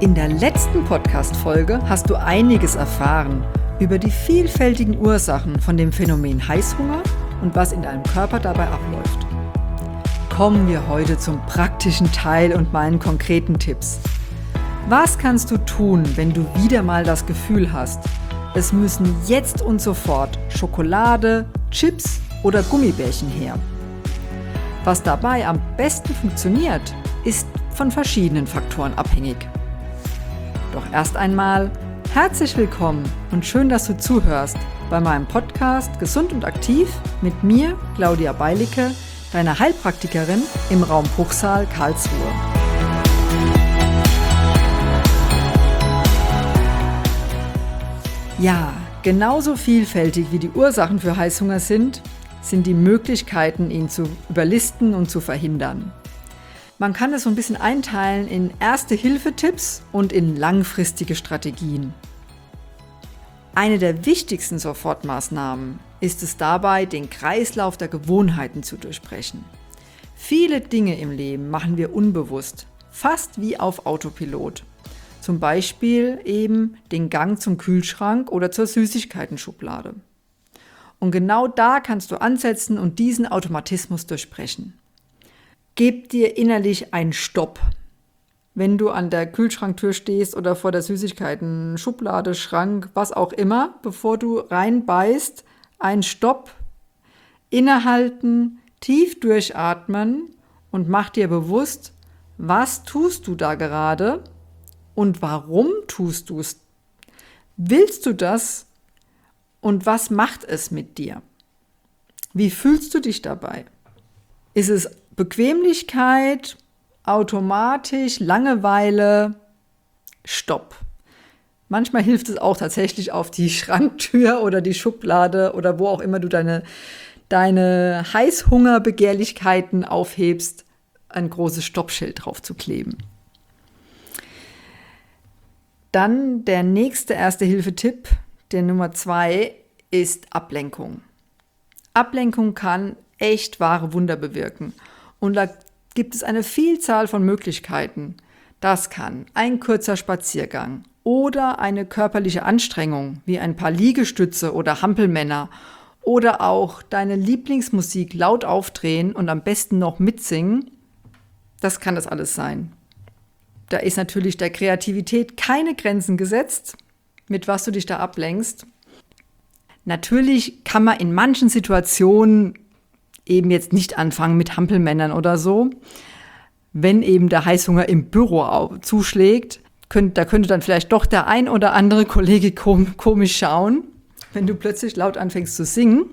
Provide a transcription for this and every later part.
In der letzten Podcast-Folge hast du einiges erfahren über die vielfältigen Ursachen von dem Phänomen Heißhunger und was in deinem Körper dabei abläuft. Kommen wir heute zum praktischen Teil und meinen konkreten Tipps. Was kannst du tun, wenn du wieder mal das Gefühl hast, es müssen jetzt und sofort Schokolade, Chips oder Gummibärchen her? Was dabei am besten funktioniert, ist von verschiedenen Faktoren abhängig. Doch erst einmal herzlich willkommen und schön, dass du zuhörst bei meinem Podcast Gesund und Aktiv mit mir, Claudia Beilicke, deiner Heilpraktikerin im Raum Bruchsal, Karlsruhe. Ja, genauso vielfältig wie die Ursachen für Heißhunger sind die Möglichkeiten, ihn zu überlisten und zu verhindern. Man kann es so ein bisschen einteilen in Erste-Hilfe-Tipps und in langfristige Strategien. Eine der wichtigsten Sofortmaßnahmen ist es dabei, den Kreislauf der Gewohnheiten zu durchbrechen. Viele Dinge im Leben machen wir unbewusst, fast wie auf Autopilot. Zum Beispiel eben den Gang zum Kühlschrank oder zur Süßigkeiten-Schublade. Und genau da kannst du ansetzen und diesen Automatismus durchbrechen. Gib dir innerlich einen Stopp. Wenn du an der Kühlschranktür stehst oder vor der Süßigkeiten-Schublade, Schrank, was auch immer, bevor du reinbeißt, einen Stopp, innehalten, tief durchatmen und mach dir bewusst, was tust du da gerade und warum tust du es? Willst du das und was macht es mit dir? Wie fühlst du dich dabei? Ist es Bequemlichkeit, automatisch, Langeweile, Stopp. Manchmal hilft es auch tatsächlich auf die Schranktür oder die Schublade oder wo auch immer du deine Heißhungerbegehrlichkeiten aufhebst, ein großes Stoppschild drauf zu kleben. Dann der nächste Erste-Hilfe-Tipp, der Nummer 2, ist Ablenkung. Ablenkung kann echt wahre Wunder bewirken. Und da gibt es eine Vielzahl von Möglichkeiten. Das kann ein kurzer Spaziergang oder eine körperliche Anstrengung wie ein paar Liegestütze oder Hampelmänner oder auch deine Lieblingsmusik laut aufdrehen und am besten noch mitsingen. Das kann das alles sein. Da ist natürlich der Kreativität keine Grenzen gesetzt, mit was du dich da ablenkst. Natürlich kann man in manchen Situationen eben jetzt nicht anfangen mit Hampelmännern oder so. Wenn eben der Heißhunger im Büro zuschlägt, da könnte dann vielleicht doch der ein oder andere Kollege komisch schauen, wenn du plötzlich laut anfängst zu singen.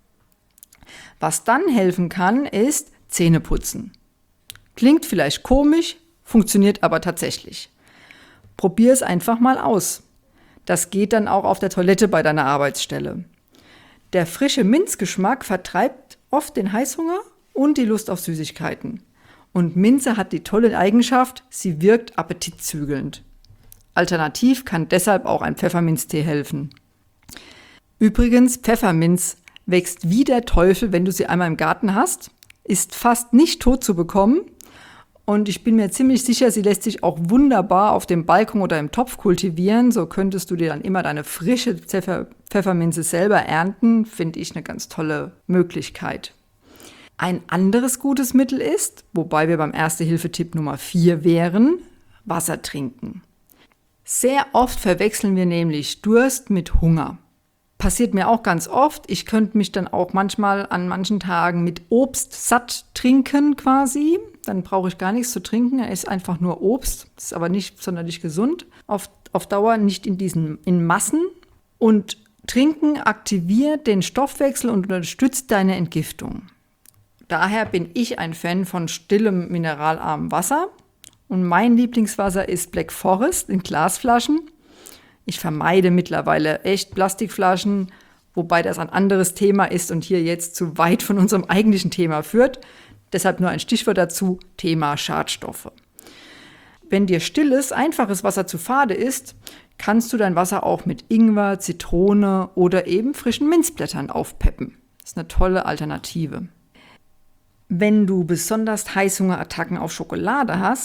Was dann helfen kann, ist Zähneputzen. Klingt vielleicht komisch, funktioniert aber tatsächlich. Probier es einfach mal aus. Das geht dann auch auf der Toilette bei deiner Arbeitsstelle. Der frische Minzgeschmack vertreibt oft den Heißhunger und die Lust auf Süßigkeiten. Und Minze hat die tolle Eigenschaft, sie wirkt appetitzügelnd. Alternativ kann deshalb auch ein Pfefferminztee helfen. Übrigens, Pfefferminz wächst wie der Teufel, wenn du sie einmal im Garten hast, ist fast nicht tot zu bekommen und ich bin mir ziemlich sicher, sie lässt sich auch wunderbar auf dem Balkon oder im Topf kultivieren. So könntest du dir dann immer deine frische Pfefferminze selber ernten. Finde ich eine ganz tolle Möglichkeit. Ein anderes gutes Mittel ist, wobei wir beim Erste-Hilfe-Tipp Nummer 4 wären, Wasser trinken. Sehr oft verwechseln wir nämlich Durst mit Hunger. Passiert mir auch ganz oft. Ich könnte mich dann auch manchmal an manchen Tagen mit Obst satt trinken quasi. Dann brauche ich gar nichts zu trinken. Er ist einfach nur Obst. Das ist aber nicht sonderlich gesund. Auf Dauer nicht in Massen. Und Trinken aktiviert den Stoffwechsel und unterstützt deine Entgiftung. Daher bin ich ein Fan von stillem, mineralarmem Wasser. Und mein Lieblingswasser ist Black Forest in Glasflaschen. Ich vermeide mittlerweile echt Plastikflaschen, wobei das ein anderes Thema ist und hier jetzt zu weit von unserem eigentlichen Thema führt. Deshalb nur ein Stichwort dazu, Thema Schadstoffe. Wenn dir stilles, einfaches Wasser zu fade ist, kannst du dein Wasser auch mit Ingwer, Zitrone oder eben frischen Minzblättern aufpeppen. Das ist eine tolle Alternative. Wenn du besonders Heißhungerattacken auf Schokolade hast,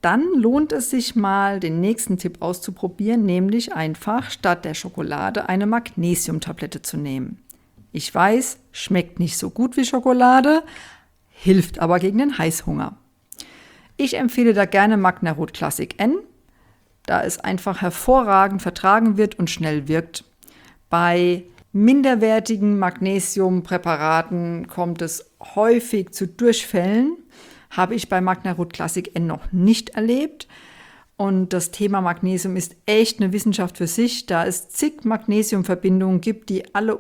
dann lohnt es sich mal, den nächsten Tipp auszuprobieren, nämlich einfach statt der Schokolade eine Magnesiumtablette zu nehmen. Ich weiß, schmeckt nicht so gut wie Schokolade, hilft aber gegen den Heißhunger. Ich empfehle da gerne Magnarot Classic N, da es einfach hervorragend vertragen wird und schnell wirkt. Bei minderwertigen Magnesiumpräparaten kommt es häufig zu Durchfällen. Habe ich bei Magnarot Classic N noch nicht erlebt. Und das Thema Magnesium ist echt eine Wissenschaft für sich, da es zig Magnesiumverbindungen gibt, die alle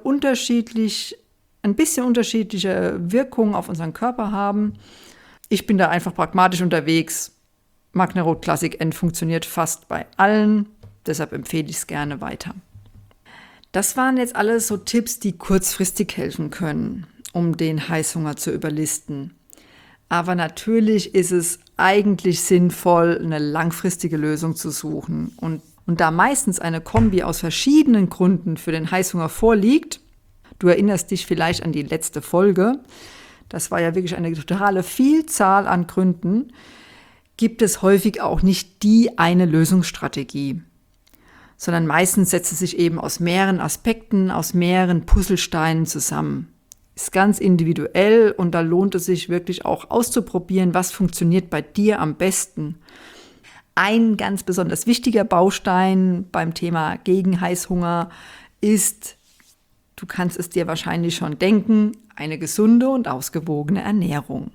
ein bisschen unterschiedliche Wirkungen auf unseren Körper haben. Ich bin da einfach pragmatisch unterwegs. Magnarot Classic N funktioniert fast bei allen, deshalb empfehle ich es gerne weiter. Das waren jetzt alles so Tipps, die kurzfristig helfen können, um den Heißhunger zu überlisten. Aber natürlich ist es eigentlich sinnvoll, eine langfristige Lösung zu suchen. Und da meistens eine Kombi aus verschiedenen Gründen für den Heißhunger vorliegt, du erinnerst dich vielleicht an die letzte Folge, das war ja wirklich eine totale Vielzahl an Gründen, gibt es häufig auch nicht die eine Lösungsstrategie, sondern meistens setzt es sich eben aus mehreren Aspekten, aus mehreren Puzzlesteinen zusammen. Ist ganz individuell und da lohnt es sich wirklich auch auszuprobieren, was funktioniert bei dir am besten. Ein ganz besonders wichtiger Baustein beim Thema gegen Heißhunger ist, du kannst es dir wahrscheinlich schon denken, eine gesunde und ausgewogene Ernährung.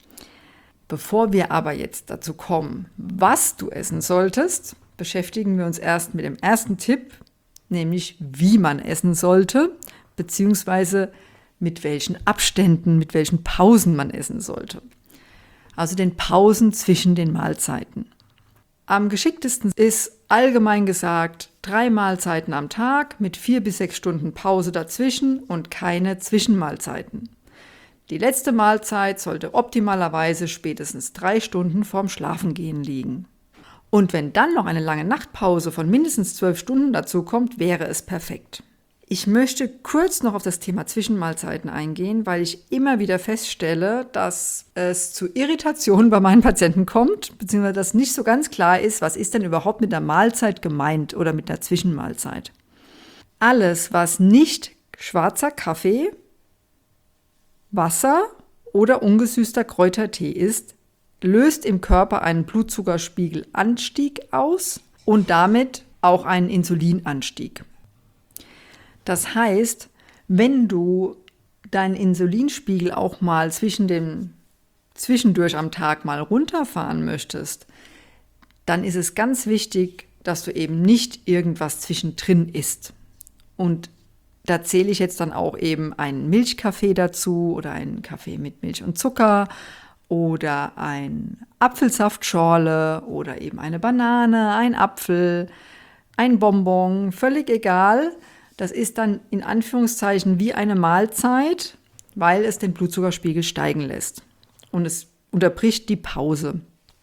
Bevor wir aber jetzt dazu kommen, was du essen solltest, beschäftigen wir uns erst mit dem ersten Tipp, nämlich wie man essen sollte, beziehungsweise mit welchen Abständen, mit welchen Pausen man essen sollte. Also den Pausen zwischen den Mahlzeiten. Am geschicktesten ist allgemein gesagt 3 Mahlzeiten am Tag mit 4 bis 6 Stunden Pause dazwischen und keine Zwischenmahlzeiten. Die letzte Mahlzeit sollte optimalerweise spätestens 3 Stunden vorm Schlafengehen liegen. Und wenn dann noch eine lange Nachtpause von mindestens 12 Stunden dazu kommt, wäre es perfekt. Ich möchte kurz noch auf das Thema Zwischenmahlzeiten eingehen, weil ich immer wieder feststelle, dass es zu Irritationen bei meinen Patienten kommt, beziehungsweise dass nicht so ganz klar ist, was ist denn überhaupt mit der Mahlzeit gemeint oder mit der Zwischenmahlzeit. Alles, was nicht schwarzer Kaffee, Wasser oder ungesüßter Kräutertee ist, löst im Körper einen Blutzuckerspiegelanstieg aus und damit auch einen Insulinanstieg. Das heißt, wenn du deinen Insulinspiegel auch mal zwischendurch am Tag mal runterfahren möchtest, dann ist es ganz wichtig, dass du eben nicht irgendwas zwischendrin isst. Und da zähle ich jetzt dann auch eben einen Milchkaffee dazu oder einen Kaffee mit Milch und Zucker oder ein Apfelsaftschorle oder eben eine Banane, ein Apfel, ein Bonbon, völlig egal. Das ist dann in Anführungszeichen wie eine Mahlzeit, weil es den Blutzuckerspiegel steigen lässt. Und es unterbricht die Pause.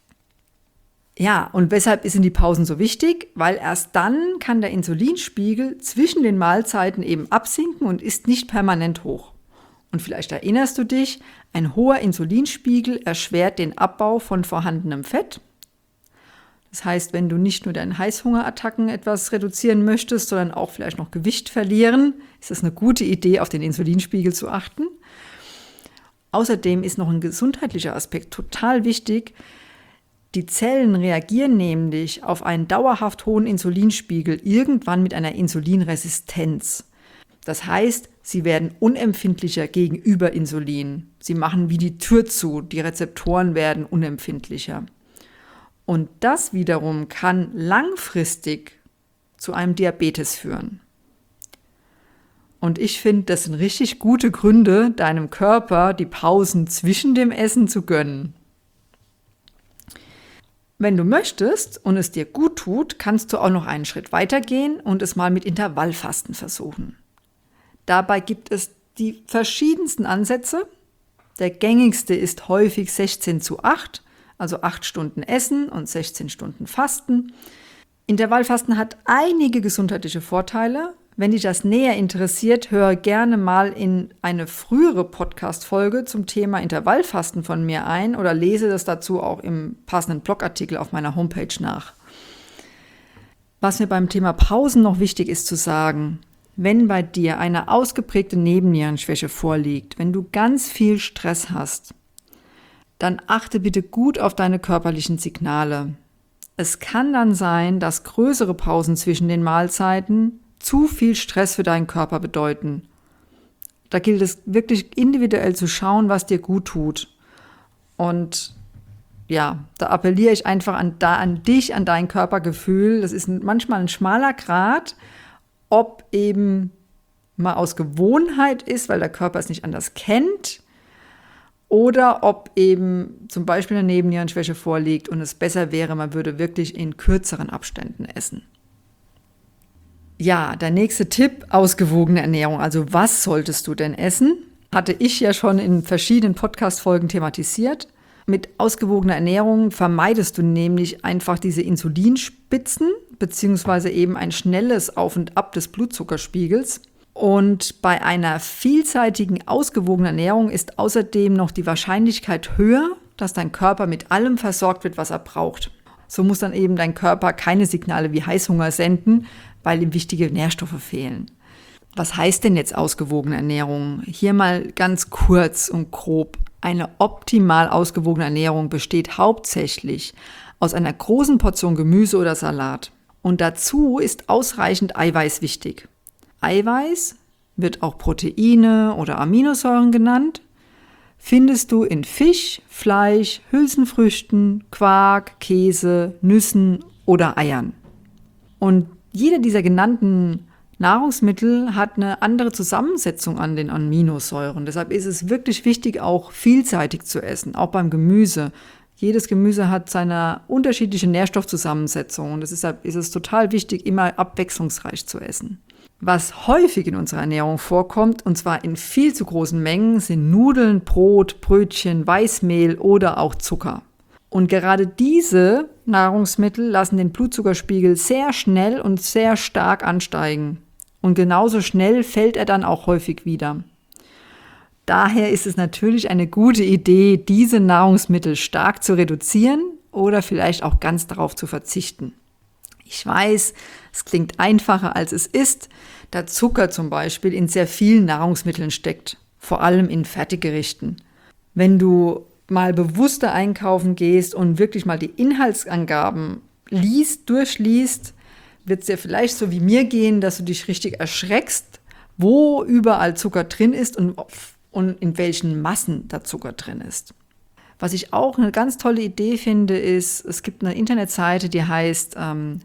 Ja, und weshalb sind die Pausen so wichtig? Weil erst dann kann der Insulinspiegel zwischen den Mahlzeiten eben absinken und ist nicht permanent hoch. Und vielleicht erinnerst du dich, ein hoher Insulinspiegel erschwert den Abbau von vorhandenem Fett. Das heißt, wenn du nicht nur deine Heißhungerattacken etwas reduzieren möchtest, sondern auch vielleicht noch Gewicht verlieren, ist es eine gute Idee, auf den Insulinspiegel zu achten. Außerdem ist noch ein gesundheitlicher Aspekt total wichtig. Die Zellen reagieren nämlich auf einen dauerhaft hohen Insulinspiegel irgendwann mit einer Insulinresistenz. Das heißt, sie werden unempfindlicher gegenüber Insulin. Sie machen wie die Tür zu, die Rezeptoren werden unempfindlicher. Und das wiederum kann langfristig zu einem Diabetes führen. Und ich finde, das sind richtig gute Gründe, deinem Körper die Pausen zwischen dem Essen zu gönnen. Wenn du möchtest und es dir gut tut, kannst du auch noch einen Schritt weiter gehen und es mal mit Intervallfasten versuchen. Dabei gibt es die verschiedensten Ansätze. Der gängigste ist häufig 16:8, also 8 Stunden Essen und 16 Stunden Fasten. Intervallfasten hat einige gesundheitliche Vorteile. Wenn dich das näher interessiert, höre gerne mal in eine frühere Podcast-Folge zum Thema Intervallfasten von mir ein oder lese das dazu auch im passenden Blogartikel auf meiner Homepage nach. Was mir beim Thema Pausen noch wichtig ist zu sagen, wenn bei dir eine ausgeprägte Nebennierenschwäche vorliegt, wenn du ganz viel Stress hast, dann achte bitte gut auf deine körperlichen Signale. Es kann dann sein, dass größere Pausen zwischen den Mahlzeiten zu viel Stress für deinen Körper bedeuten. Da gilt es wirklich individuell zu schauen, was dir gut tut. Und ja, da appelliere ich einfach an dich, an dein Körpergefühl. Das ist manchmal ein schmaler Grat, ob eben mal aus Gewohnheit ist, weil der Körper es nicht anders kennt, oder ob eben zum Beispiel eine Nebennierenschwäche vorliegt und es besser wäre, man würde wirklich in kürzeren Abständen essen. Ja, der nächste Tipp, ausgewogene Ernährung. Also was solltest du denn essen? Hatte ich ja schon in verschiedenen Podcast-Folgen thematisiert. Mit ausgewogener Ernährung vermeidest du nämlich einfach diese Insulinspitzen beziehungsweise eben ein schnelles Auf und Ab des Blutzuckerspiegels. Und bei einer vielseitigen, ausgewogenen Ernährung ist außerdem noch die Wahrscheinlichkeit höher, dass dein Körper mit allem versorgt wird, was er braucht. So muss dann eben dein Körper keine Signale wie Heißhunger senden, weil ihm wichtige Nährstoffe fehlen. Was heißt denn jetzt ausgewogene Ernährung? Hier mal ganz kurz und grob. Eine optimal ausgewogene Ernährung besteht hauptsächlich aus einer großen Portion Gemüse oder Salat. Und dazu ist ausreichend Eiweiß wichtig. Eiweiß wird auch Proteine oder Aminosäuren genannt. Findest du in Fisch, Fleisch, Hülsenfrüchten, Quark, Käse, Nüssen oder Eiern. Und jeder dieser genannten Nahrungsmittel hat eine andere Zusammensetzung an den Aminosäuren. Deshalb ist es wirklich wichtig, auch vielseitig zu essen, auch beim Gemüse. Jedes Gemüse hat seine unterschiedliche Nährstoffzusammensetzung und deshalb ist es total wichtig, immer abwechslungsreich zu essen. Was häufig in unserer Ernährung vorkommt, und zwar in viel zu großen Mengen, sind Nudeln, Brot, Brötchen, Weißmehl oder auch Zucker. Und gerade diese Nahrungsmittel lassen den Blutzuckerspiegel sehr schnell und sehr stark ansteigen. Und genauso schnell fällt er dann auch häufig wieder. Daher ist es natürlich eine gute Idee, diese Nahrungsmittel stark zu reduzieren oder vielleicht auch ganz darauf zu verzichten. Ich weiß, es klingt einfacher als es ist, da Zucker zum Beispiel in sehr vielen Nahrungsmitteln steckt, vor allem in Fertiggerichten. Wenn du mal bewusster einkaufen gehst und wirklich mal die Inhaltsangaben durchliest, wird es dir vielleicht so wie mir gehen, dass du dich richtig erschreckst, wo überall Zucker drin ist und in welchen Massen da Zucker drin ist. Was ich auch eine ganz tolle Idee finde, ist, es gibt eine Internetseite, die heißt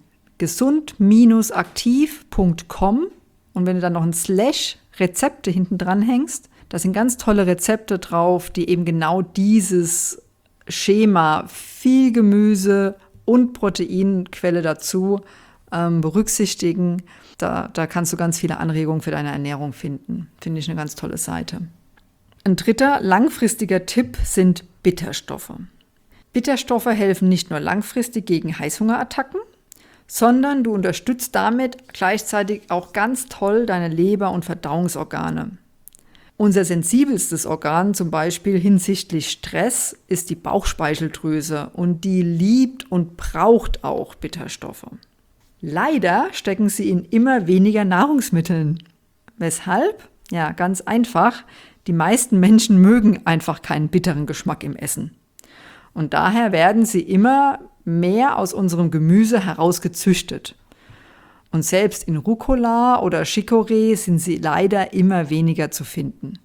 gesund-aktiv.com und wenn du dann noch ein /Rezepte hinten dran hängst, da sind ganz tolle Rezepte drauf, die eben genau dieses Schema, viel Gemüse und Proteinquelle dazu berücksichtigen. Da kannst du ganz viele Anregungen für deine Ernährung finden. Finde ich eine ganz tolle Seite. Ein dritter langfristiger Tipp sind Bitterstoffe. Bitterstoffe helfen nicht nur langfristig gegen Heißhungerattacken, sondern du unterstützt damit gleichzeitig auch ganz toll deine Leber- und Verdauungsorgane. Unser sensibelstes Organ, zum Beispiel hinsichtlich Stress, ist die Bauchspeicheldrüse und die liebt und braucht auch Bitterstoffe. Leider stecken sie in immer weniger Nahrungsmitteln. Weshalb? Ja, ganz einfach. Die meisten Menschen mögen einfach keinen bitteren Geschmack im Essen. Und daher werden sie immer mehr aus unserem Gemüse herausgezüchtet. Und selbst in Rucola oder Chicorée sind sie leider immer weniger zu finden.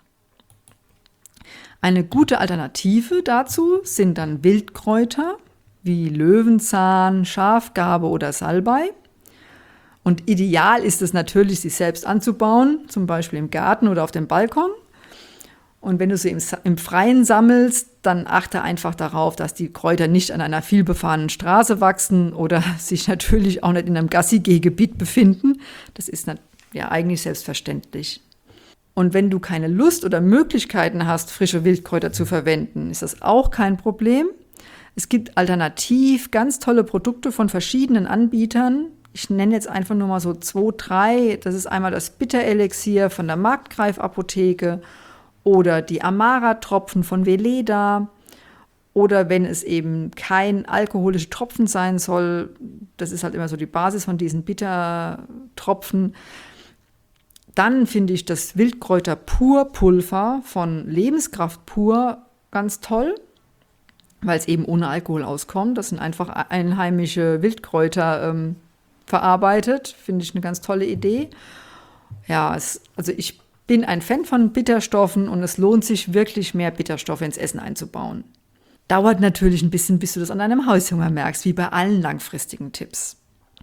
Eine gute Alternative dazu sind dann Wildkräuter wie Löwenzahn, Schafgarbe oder Salbei. Und ideal ist es natürlich, sie selbst anzubauen, zum Beispiel im Garten oder auf dem Balkon. Und wenn du sie im Freien sammelst, dann achte einfach darauf, dass die Kräuter nicht an einer vielbefahrenen Straße wachsen oder sich natürlich auch nicht in einem Gassi-Gehgebiet befinden. Das ist ja eigentlich selbstverständlich. Und wenn du keine Lust oder Möglichkeiten hast, frische Wildkräuter zu verwenden, ist das auch kein Problem. Es gibt alternativ ganz tolle Produkte von verschiedenen Anbietern, Ich nenne jetzt einfach nur mal so 2, 3. Das ist einmal das Bitterelixier von der Marktgreif-Apotheke oder die Amara-Tropfen von Veleda. Oder wenn es eben kein alkoholische Tropfen sein soll, das ist halt immer so die Basis von diesen Bittertropfen, dann finde ich das Wildkräuter-Pur-Pulver von Lebenskraft Pur ganz toll, weil es eben ohne Alkohol auskommt. Das sind einfach einheimische Wildkräuter verarbeitet. Finde ich eine ganz tolle Idee. Ja, also ich bin ein Fan von Bitterstoffen und es lohnt sich wirklich, mehr Bitterstoffe ins Essen einzubauen. Dauert natürlich ein bisschen, bis du das an deinem Heißhunger merkst, wie bei allen langfristigen Tipps.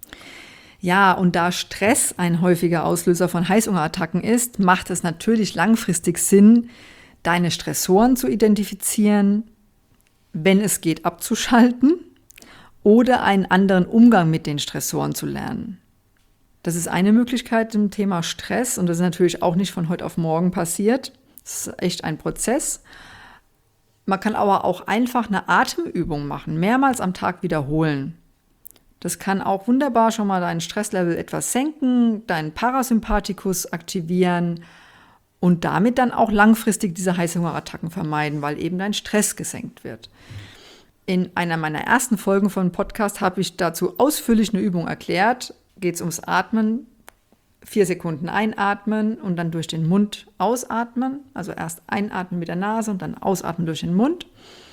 Ja, und da Stress ein häufiger Auslöser von Heißhungerattacken ist, macht es natürlich langfristig Sinn, deine Stressoren zu identifizieren, wenn es geht, abzuschalten oder einen anderen Umgang mit den Stressoren zu lernen. Das ist eine Möglichkeit im Thema Stress und das ist natürlich auch nicht von heute auf morgen passiert. Das ist echt ein Prozess. Man kann aber auch einfach eine Atemübung machen, mehrmals am Tag wiederholen. Das kann auch wunderbar schon mal dein Stresslevel etwas senken, deinen Parasympathikus aktivieren und damit dann auch langfristig diese Heißhungerattacken vermeiden, weil eben dein Stress gesenkt wird. In einer meiner ersten Folgen von Podcast habe ich dazu ausführlich eine Übung erklärt. Geht es ums Atmen, 4 Sekunden einatmen und dann durch den Mund ausatmen. Also erst einatmen mit der Nase und dann ausatmen durch den Mund.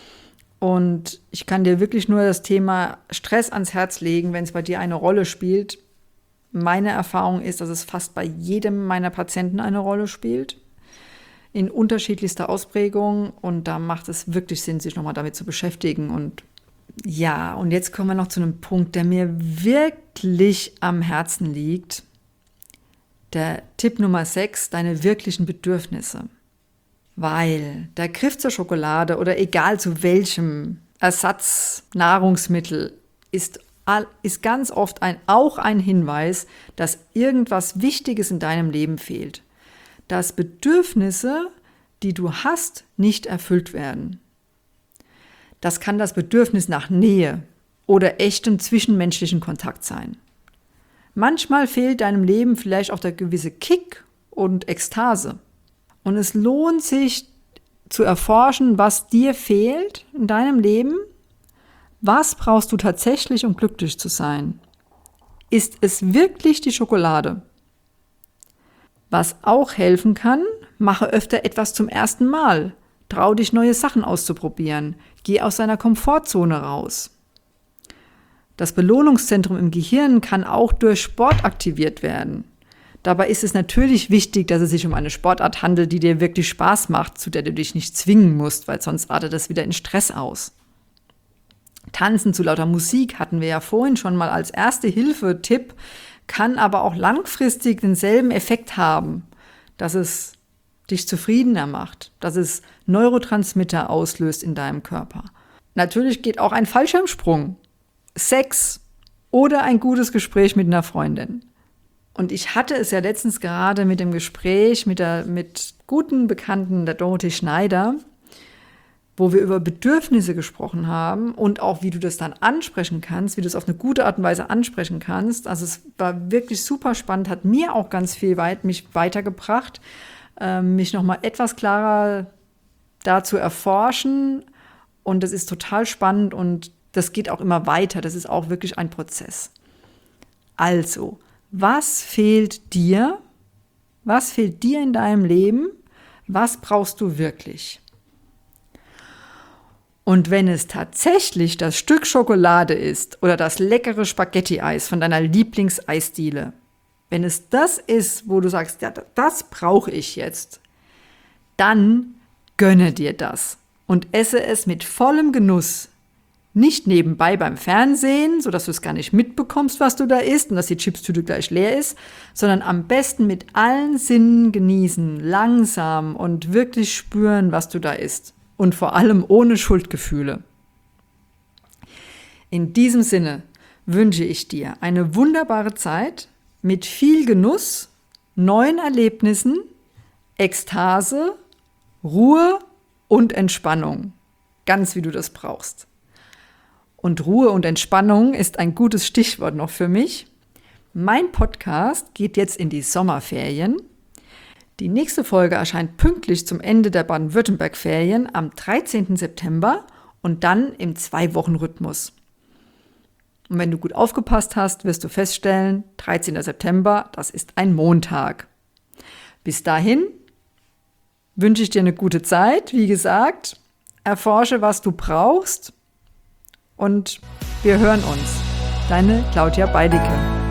Und ich kann dir wirklich nur das Thema Stress ans Herz legen, wenn es bei dir eine Rolle spielt. Meine Erfahrung ist, dass es fast bei jedem meiner Patienten eine Rolle spielt, in unterschiedlichster Ausprägung. Und da macht es wirklich Sinn, sich nochmal damit zu beschäftigen. Und ja, und jetzt kommen wir noch zu einem Punkt, der mir wirklich am Herzen liegt. Der Tipp Nummer 6, deine wirklichen Bedürfnisse. Weil der Griff zur Schokolade oder egal zu welchem Ersatznahrungsmittel ist ganz oft auch ein Hinweis, dass irgendwas Wichtiges in deinem Leben fehlt. Dass Bedürfnisse, die du hast, nicht erfüllt werden. Das kann das Bedürfnis nach Nähe oder echtem zwischenmenschlichen Kontakt sein. Manchmal fehlt deinem Leben vielleicht auch der gewisse Kick und Ekstase. Und es lohnt sich zu erforschen, was dir fehlt in deinem Leben. Was brauchst du tatsächlich, um glücklich zu sein? Ist es wirklich die Schokolade? Was auch helfen kann, mache öfter etwas zum ersten Mal. Trau dich, neue Sachen auszuprobieren. Geh aus deiner Komfortzone raus. Das Belohnungszentrum im Gehirn kann auch durch Sport aktiviert werden. Dabei ist es natürlich wichtig, dass es sich um eine Sportart handelt, die dir wirklich Spaß macht, zu der du dich nicht zwingen musst, weil sonst artet das wieder in Stress aus. Tanzen zu lauter Musik hatten wir ja vorhin schon mal als Erste-Hilfe-Tipp, kann aber auch langfristig denselben Effekt haben, dass es dich zufriedener macht, dass es Neurotransmitter auslöst in deinem Körper. Natürlich geht auch ein Fallschirmsprung, Sex oder ein gutes Gespräch mit einer Freundin. Und ich hatte es ja letztens gerade mit dem Gespräch mit guten Bekannten, der Dorothee Schneider, wo wir über Bedürfnisse gesprochen haben und auch, wie du das dann ansprechen kannst, wie du es auf eine gute Art und Weise ansprechen kannst. Also es war wirklich super spannend, hat mir auch ganz viel mich weitergebracht, mich nochmal etwas klarer da zu erforschen. Und das ist total spannend und das geht auch immer weiter. Das ist auch wirklich ein Prozess. Also, was fehlt dir? Was fehlt dir in deinem Leben? Was brauchst du wirklich? Und wenn es tatsächlich das Stück Schokolade ist oder das leckere Spaghetti-Eis von deiner Lieblingseisdiele, wenn es das ist, wo du sagst, ja, das brauche ich jetzt, dann gönne dir das und esse es mit vollem Genuss. Nicht nebenbei beim Fernsehen, sodass du es gar nicht mitbekommst, was du da isst und dass die Chipstüte gleich leer ist, sondern am besten mit allen Sinnen genießen, langsam und wirklich spüren, was du da isst. Und vor allem ohne Schuldgefühle. In diesem Sinne wünsche ich dir eine wunderbare Zeit mit viel Genuss, neuen Erlebnissen, Ekstase, Ruhe und Entspannung. Ganz wie du das brauchst. Und Ruhe und Entspannung ist ein gutes Stichwort noch für mich. Mein Podcast geht jetzt in die Sommerferien. Die nächste Folge erscheint pünktlich zum Ende der Baden-Württemberg-Ferien am 13. September und dann im 2-Wochen-Rhythmus. Und wenn du gut aufgepasst hast, wirst du feststellen, 13. September, das ist ein Montag. Bis dahin wünsche ich dir eine gute Zeit. Wie gesagt, erforsche, was du brauchst und wir hören uns. Deine Claudia Beidicke.